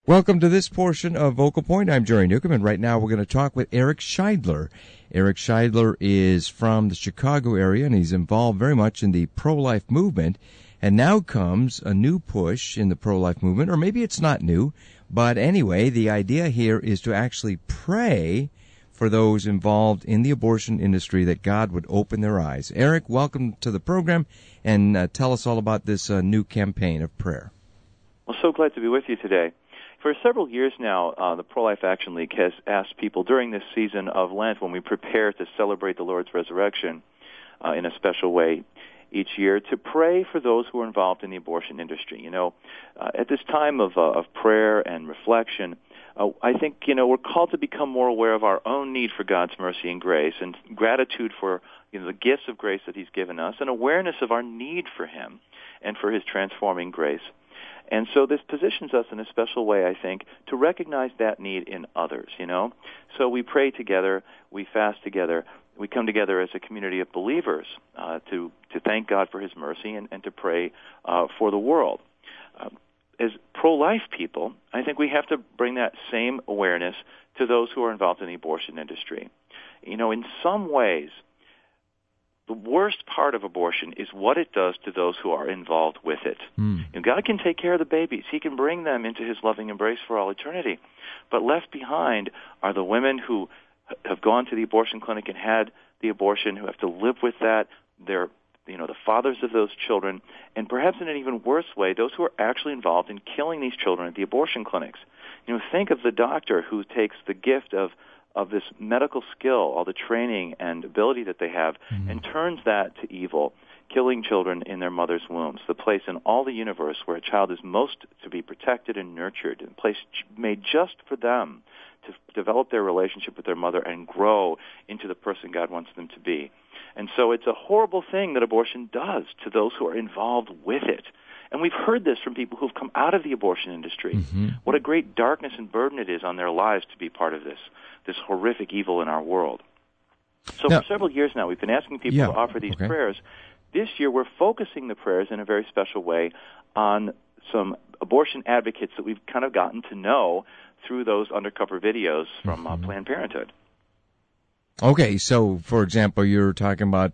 Welcome to this portion of Vocal Point. I'm Jerry Newcomb, and right now we're going to talk with Eric Scheidler. Eric Scheidler is from the Chicago area, and he's involved very much in the pro-life movement. And now comes a new push in the pro-life movement, or maybe it's not new, but anyway, the idea here is to actually pray for those involved in the abortion industry that God would open their eyes. Eric, welcome to the program, and tell us all about this new campaign of prayer. Well, so glad to be with you today. For several years now, the Pro-Life Action League has asked people during this season of Lent, when we prepare to celebrate the Lord's resurrection in a special way each year, to pray for those who are involved in the abortion industry. You know, at this time of prayer and reflection, I think, we're called to become more aware of our own need for God's mercy and grace, and gratitude for the gifts of grace that He's given us, and awareness of our need for Him and for His transforming grace. And so this positions us in a special way, I think, to recognize that need in others, So we pray together, we fast together, we come together as a community of believers to thank God for His mercy and to pray for the world. As pro-life people, I think we have to bring that same awareness to those who are involved in the abortion industry. In some ways, the worst part of abortion is what it does to those who are involved with it. God can take care of the babies. He can bring them into His loving embrace for all eternity. But left behind are the women who have gone to the abortion clinic and had the abortion, who have to live with that. They're, the fathers of those children, and perhaps in an even worse way, those who are actually involved in killing these children at the abortion clinics. Think of the doctor who takes the gift of this medical skill, all the training and ability that they have, and turns that to evil, killing children in their mother's wombs, the place in all the universe where a child is most to be protected and nurtured, a place made just for them to develop their relationship with their mother and grow into the person God wants them to be. And so it's a horrible thing that abortion does to those who are involved with it. And we've heard this from people who've come out of the abortion industry. What a great darkness and burden it is on their lives to be part of this horrific evil in our world. So for several years now, we've been asking people to offer these prayers. This year, we're focusing the prayers in a very special way on some abortion advocates that we've kind of gotten to know through those undercover videos from Planned Parenthood. Okay, so, for example, you're talking about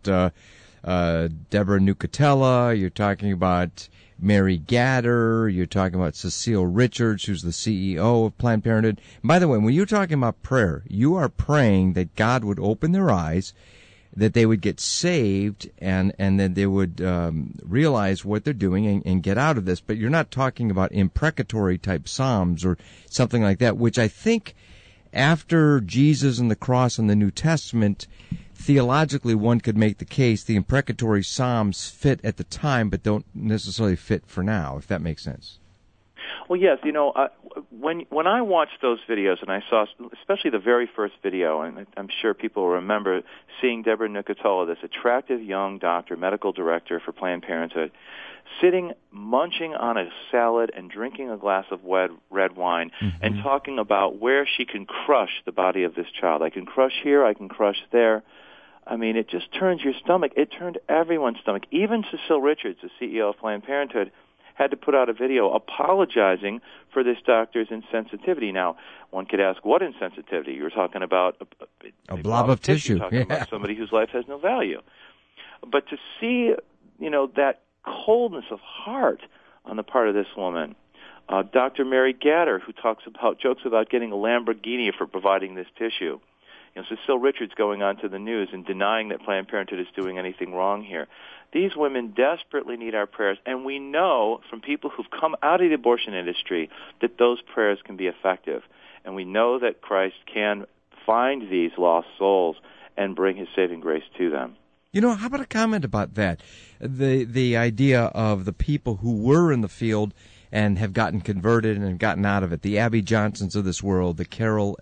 Deborah Nucatella, you're talking about Mary Gatter, you're talking about Cecile Richards, who's the CEO of Planned Parenthood. And by the way, when you're talking about prayer, you are praying that God would open their eyes, that they would get saved, and that they would realize what they're doing and get out of this. But you're not talking about imprecatory type psalms or something like that, which I think after Jesus and the cross and the New Testament, theologically, one could make the case the imprecatory psalms fit at the time, but don't necessarily fit for now, if that makes sense. Well, yes. When I watched those videos, and I saw especially the very first video, and I'm sure people will remember seeing Deborah Nucatella, this attractive young doctor, medical director for Planned Parenthood, sitting, munching on a salad and drinking a glass of red wine, and talking about where she can crush the body of this child. I can crush here, I can crush there. I mean, it just turns your stomach. It turned everyone's stomach. Even Cecile Richards, the CEO of Planned Parenthood, had to put out a video apologizing for this doctor's insensitivity. Now, one could ask, what insensitivity? You're talking about a blob of tissue. You're talking about somebody whose life has no value. But to see, that coldness of heart on the part of this woman, Dr. Mary Gatter, who jokes about getting a Lamborghini for providing this tissue. Cecile Richards going on to the news and denying that Planned Parenthood is doing anything wrong here. These women desperately need our prayers, and we know from people who've come out of the abortion industry that those prayers can be effective. And we know that Christ can find these lost souls and bring His saving grace to them. How about a comment about that? The idea of the people who were in the field and have gotten converted and have gotten out of it, the Abby Johnsons of this world, the Carol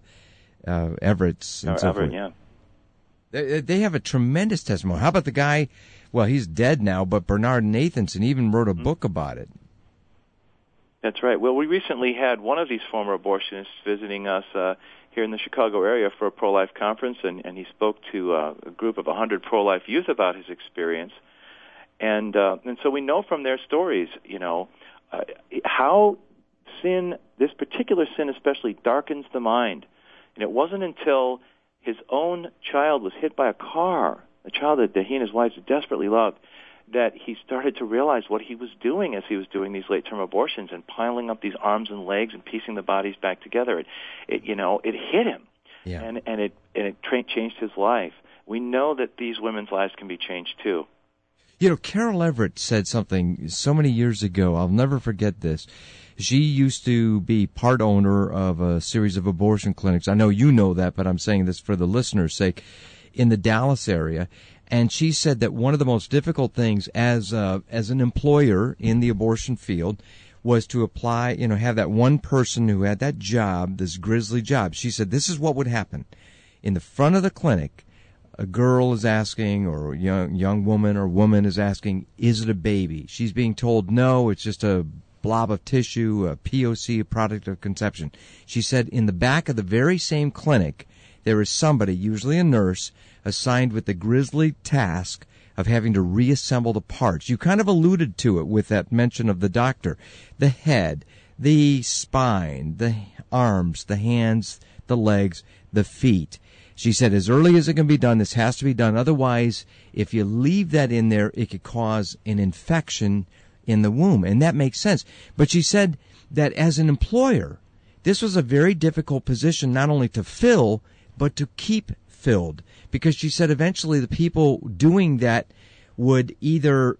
Everett's and so forth. Yeah. They have a tremendous testimony. How about the guy, well, he's dead now, but Bernard Nathanson even wrote a book about it. That's right. Well, we recently had one of these former abortionists visiting us here in the Chicago area for a pro-life conference, and he spoke to a group of 100 pro-life youth about his experience. And so we know from their stories, how sin, this particular sin especially, darkens the mind. And it wasn't until his own child was hit by a car, a child that he and his wife desperately loved, that he started to realize what he was doing as he was doing these late-term abortions and piling up these arms and legs and piecing the bodies back together. It hit him, and it changed his life. We know that these women's lives can be changed too. You know, Carol Everett said something so many years ago. I'll never forget this. She used to be part owner of a series of abortion clinics. I know you know that, but I'm saying this for the listeners' sake, in the Dallas area. And she said that one of the most difficult things as an employer in the abortion field was to apply, have that one person who had that job, this grisly job. She said this is what would happen. In the front of the clinic, a girl is asking, or a young woman or woman is asking, is it a baby? She's being told, no, it's just a blob of tissue, a POC, a product of conception. She said in the back of the very same clinic, there is somebody, usually a nurse, assigned with the grisly task of having to reassemble the parts. You kind of alluded to it with that mention of the doctor. The head, the spine, the arms, the hands, the legs, the feet. She said, as early as it can be done, this has to be done. Otherwise, if you leave that in there, it could cause an infection in the womb. And that makes sense. But she said that as an employer, this was a very difficult position not only to fill, but to keep filled. Because she said eventually the people doing that would either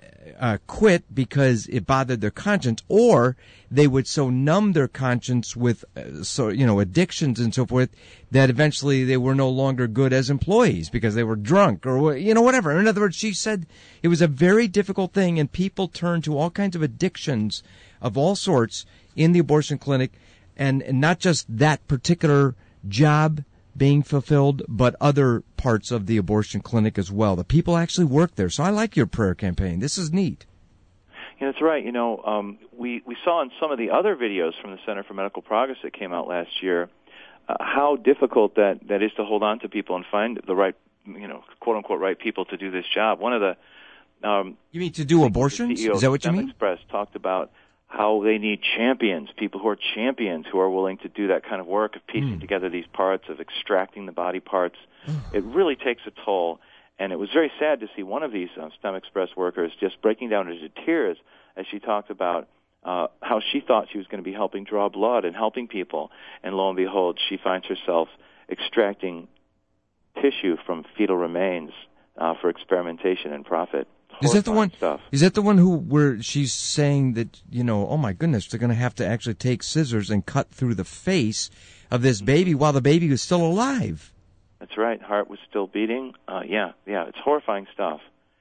quit because it bothered their conscience, or they would so numb their conscience with addictions and so forth that eventually they were no longer good as employees because they were drunk or whatever. In other words, she said it was a very difficult thing, and people turned to all kinds of addictions of all sorts in the abortion clinic, and not just that particular job being fulfilled, but other parts of the abortion clinic as well. The people actually work there. So I like your prayer campaign. This is neat. Yeah, that's right. We saw in some of the other videos from the Center for Medical Progress that came out last year how difficult that is to hold on to people and find the right, quote-unquote, right people to do this job. One of the... you mean to do abortions? Is that what you mean? Express talked about how they need champions, people who are champions, who are willing to do that kind of work of piecing together these parts, of extracting the body parts. It really takes a toll, and it was very sad to see one of these STEM Express workers just breaking down into tears as she talked about how she thought she was going to be helping draw blood and helping people, and lo and behold, she finds herself extracting tissue from fetal remains for experimentation and profit. Is that the one? Stuff. Is that the one where she's saying that, oh my goodness, they're going to have to actually take scissors and cut through the face of this baby while the baby was still alive? That's right. Heart was still beating. Yeah, it's horrifying stuff.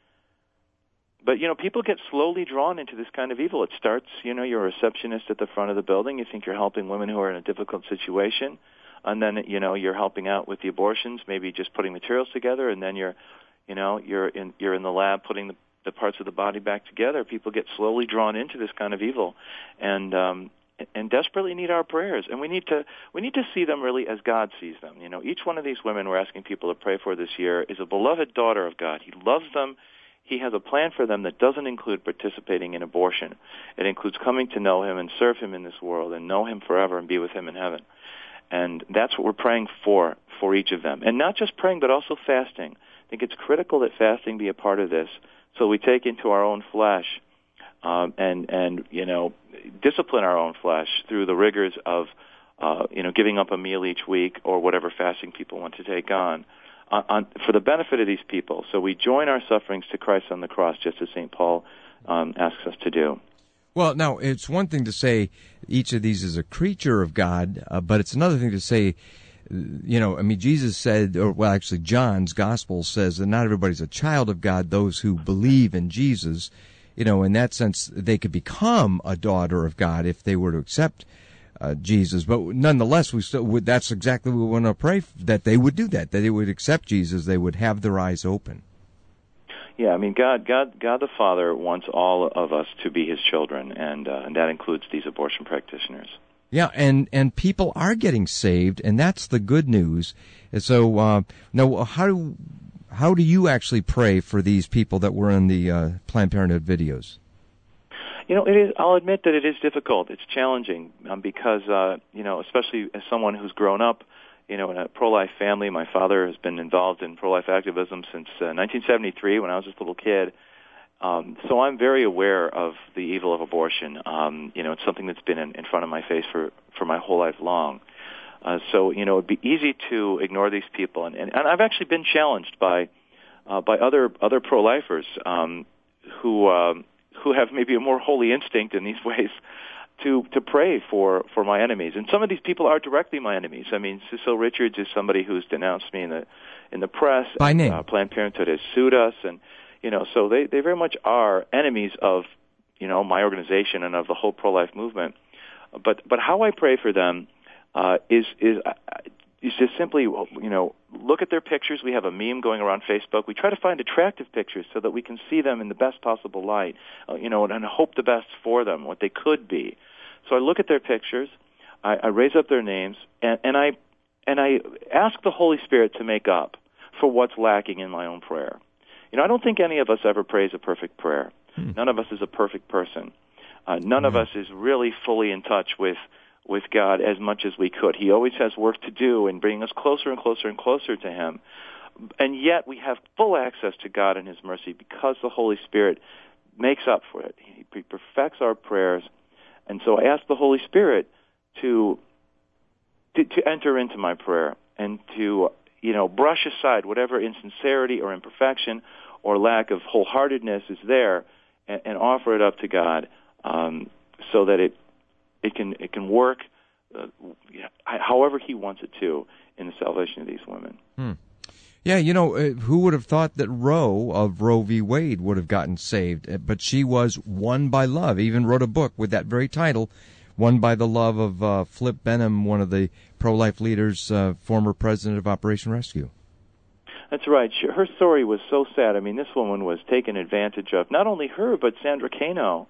But, people get slowly drawn into this kind of evil. It starts, you're a receptionist at the front of the building. You think you're helping women who are in a difficult situation. And then, you're helping out with the abortions, maybe just putting materials together. And then you're in the lab putting the parts of the body back together. People get slowly drawn into this kind of evil, and desperately need our prayers. And we need to see them really as God sees them. Each one of these women we're asking people to pray for this year is a beloved daughter of God. He loves them. He has a plan for them that doesn't include participating in abortion. It includes coming to know Him and serve Him in this world and know Him forever and be with Him in heaven. And that's what we're praying for each of them. And not just praying, but also fasting. I think it's critical that fasting be a part of this, so we take into our own flesh and discipline our own flesh through the rigors of giving up a meal each week or whatever fasting people want to take on for the benefit of these people. So we join our sufferings to Christ on the cross, just as St. Paul asks us to do. Well, now, it's one thing to say each of these is a creature of God, but it's another thing to say, Jesus said, actually John's Gospel says that not everybody's a child of God, those who believe in Jesus. In that sense, they could become a daughter of God if they were to accept Jesus. But nonetheless, that's exactly what we want to pray, that they would do that they would accept Jesus, they would have their eyes open. Yeah, God the Father wants all of us to be His children, and that includes these abortion practitioners. Yeah, and people are getting saved, and that's the good news. And so, now, how do you actually pray for these people that were in the Planned Parenthood videos? It is. I'll admit that it is difficult. It's challenging because, especially as someone who's grown up, in a pro-life family. My father has been involved in pro-life activism since 1973 when I was just a little kid. So I'm very aware of the evil of abortion. It's something that's been in front of my face for my whole life long. So it'd be easy to ignore these people, and I've actually been challenged by other pro-lifers who have maybe a more holy instinct in these ways to pray for my enemies. And some of these people are directly my enemies. I mean, Cecile Richards is somebody who's denounced me in the press. By name. Planned Parenthood has sued us, and so they very much are enemies of my organization and of the whole pro-life movement. But how I pray for them is just simply look at their pictures. We have a meme going around Facebook. We try to find attractive pictures so that we can see them in the best possible light, and hope the best for them, what they could be. So I look at their pictures, I raise up their names, and I ask the Holy Spirit to make up for what's lacking in my own prayer. I don't think any of us ever prays a perfect prayer. None of us is a perfect person. None of us is really fully in touch with God as much as we could. He always has work to do in bringing us closer and closer and closer to Him. And yet we have full access to God and His mercy because the Holy Spirit makes up for it. He perfects our prayers. And so I ask the Holy Spirit to enter into my prayer and to, brush aside whatever insincerity or imperfection or lack of wholeheartedness is there and offer it up to God so that it can work however He wants it to in the salvation of these women. Yeah, who would have thought that Roe of Roe v. Wade would have gotten saved? But she was won by love. Even wrote a book with that very title, Won by the Love of Flip Benham, one of the pro-life leaders, former president of Operation Rescue. That's right. Her story was so sad. I mean, this woman was taken advantage of. Not only her, but Sandra Cano,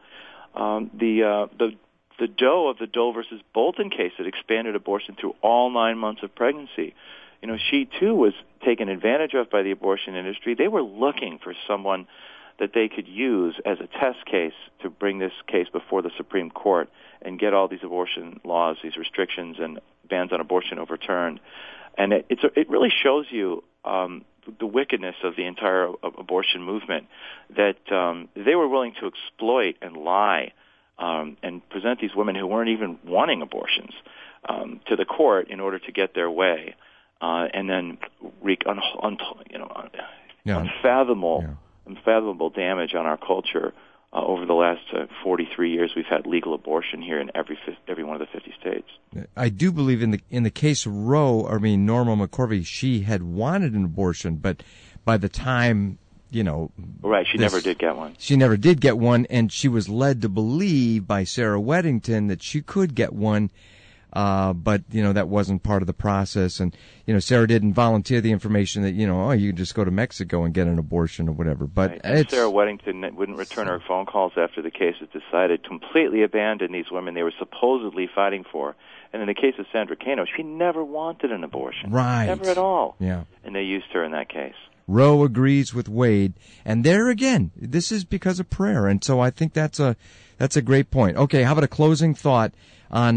the Doe of the Doe versus Bolton case that expanded abortion through all 9 months of pregnancy. She too was taken advantage of by the abortion industry. They were looking for someone that they could use as a test case to bring this case before the Supreme Court and get all these abortion laws, these restrictions and bans on abortion overturned. And it really shows you the wickedness of the entire abortion movement, that they were willing to exploit and lie and present these women who weren't even wanting abortions to the court in order to get their way, and then wreak unfathomable damage on our culture. Over the last 43 years, we've had legal abortion here in every one of the 50 states. I do believe in the case of Roe, Norma McCorvey, she had wanted an abortion, but by the time, Right, she never did get one. She never did get one, and she was led to believe by Sarah Weddington that she could get one, but, that wasn't part of the process. And, Sarah didn't volunteer the information that, you can just go to Mexico and get an abortion or whatever. But right. Sarah Weddington wouldn't return her phone calls after the case was decided, completely abandoned these women they were supposedly fighting for. And in the case of Sandra Cano, she never wanted an abortion. Right. Never at all. Yeah. And they used her in that case. Roe agrees with Wade, and there again, this is because of prayer, and so I think that's a great point. Okay, how about a closing thought on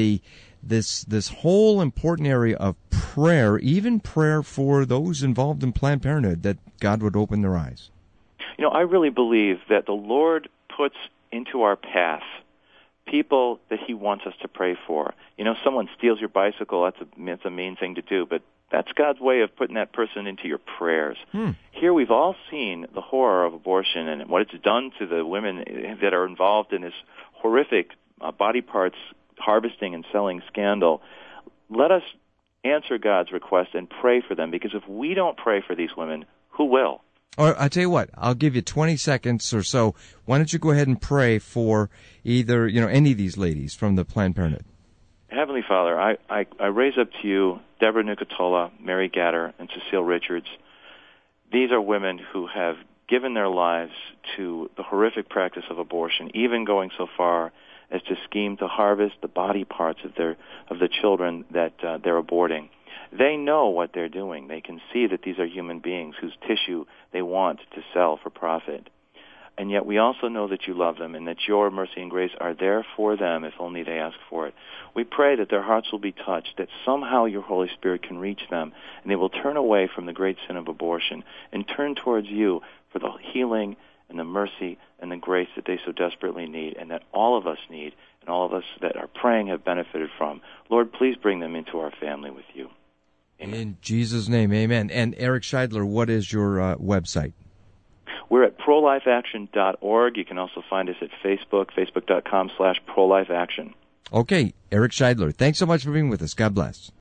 this whole important area of prayer, even prayer for those involved in Planned Parenthood, that God would open their eyes? I really believe that the Lord puts into our path people that He wants us to pray for. Someone steals your bicycle, that's a mean thing to do, but that's God's way of putting that person into your prayers. Here we've all seen the horror of abortion and what it's done to the women that are involved in this horrific body parts harvesting and selling scandal. Let us answer God's request and pray for them, because if we don't pray for these women, who will? Or I'll tell you what, I'll give you 20 seconds or so. Why don't you go ahead and pray for either, any of these ladies from the Planned Parenthood? Heavenly Father, I raise up to you Deborah Nucatola, Mary Gatter, and Cecile Richards. These are women who have given their lives to the horrific practice of abortion, even going so far as to scheme to harvest the body parts of the children that they're aborting. They know what they're doing. They can see that these are human beings whose tissue they want to sell for profit. And yet we also know that you love them and that your mercy and grace are there for them if only they ask for it. We pray that their hearts will be touched, that somehow your Holy Spirit can reach them, and they will turn away from the great sin of abortion and turn towards you for the healing and the mercy and the grace that they so desperately need, and that all of us need, and all of us that are praying have benefited from. Lord, please bring them into our family with you. Amen. In Jesus' name, amen. And Eric Scheidler, what is your website? We're at prolifeaction.org. You can also find us at Facebook, facebook.com/prolifeaction. Okay, Eric Scheidler, thanks so much for being with us. God bless.